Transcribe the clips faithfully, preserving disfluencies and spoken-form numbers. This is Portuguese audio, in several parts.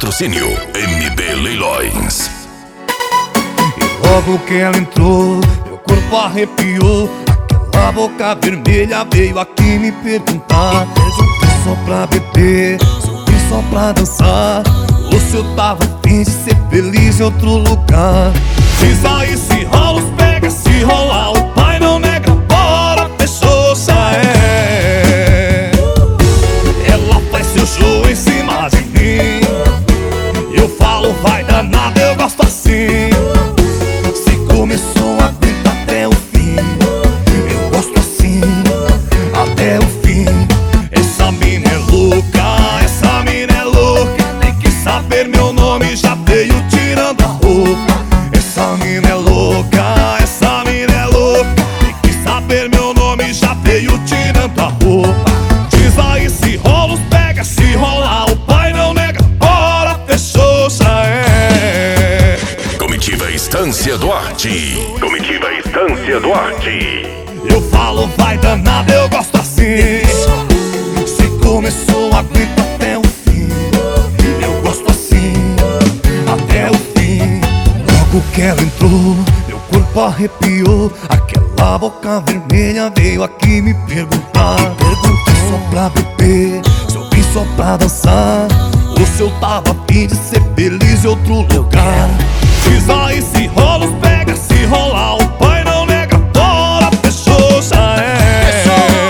Patrocínio M B Leilões. E logo que ela entrou, meu corpo arrepiou. Aquela boca vermelha veio aqui me perguntar se eu vim só pra beber, se eu vim só pra dançar, ou se eu tava a fim de ser feliz em outro lugar. Diz aí se rola os pega, se rolar o pai não nega, bora, fechou, já é. Ela faz seu show em cima de mim, eu falo vai danada, eu gosto assim. Se começou, aguenta até o fim, eu gosto assim, até o fim. Essa mina é louca, essa mina é louca, tem que saber meu nome, já veio tirando a roupa. Essa mina é louca, essa mina é louca, tem que saber meu nome, já veio tirando a roupa. Diz aí se rola os pega, se rolar o pai não nega, bora, fechou, já é. Comitiva Estância Duarte. Comitiva Estância Duarte. Eu falo vai danada, eu gosto assim. Se começou, aguenta até o fim, eu gosto assim, até o fim. Logo que ela entrou, meu corpo arrepiou. Aquela boca vermelha veio aqui me perguntar. Perguntei só pra beber, se eu vim só pra dançar, ou se eu tava a fim de ser feliz em outro lugar. Diz aí se rola os pega, se rolar o pai não nega, bora, fechou, já é.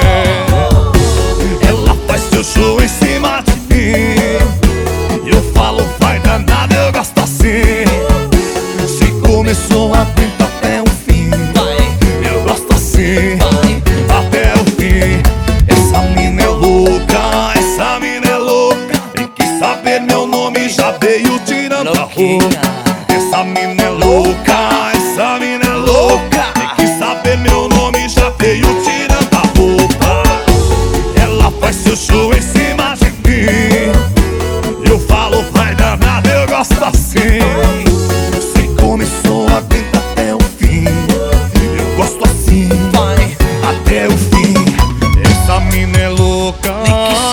Ela faz seu show em cima de mim, eu falo vai danada, eu gosto assim. Se começou, aguenta até o fim, eu gosto assim, até o fim. Essa mina é louca, essa mina é louca, tem que saber meu nome, já veio tirando a roupa. Essa mina é louca, essa mina é louca, tem que saber meu nome, já veio tirando a roupa. Ela faz seu show em cima de mim, eu falo vai danada, eu gosto assim. Se começou, aguenta até o fim, eu gosto assim, até o fim. Essa mina é louca,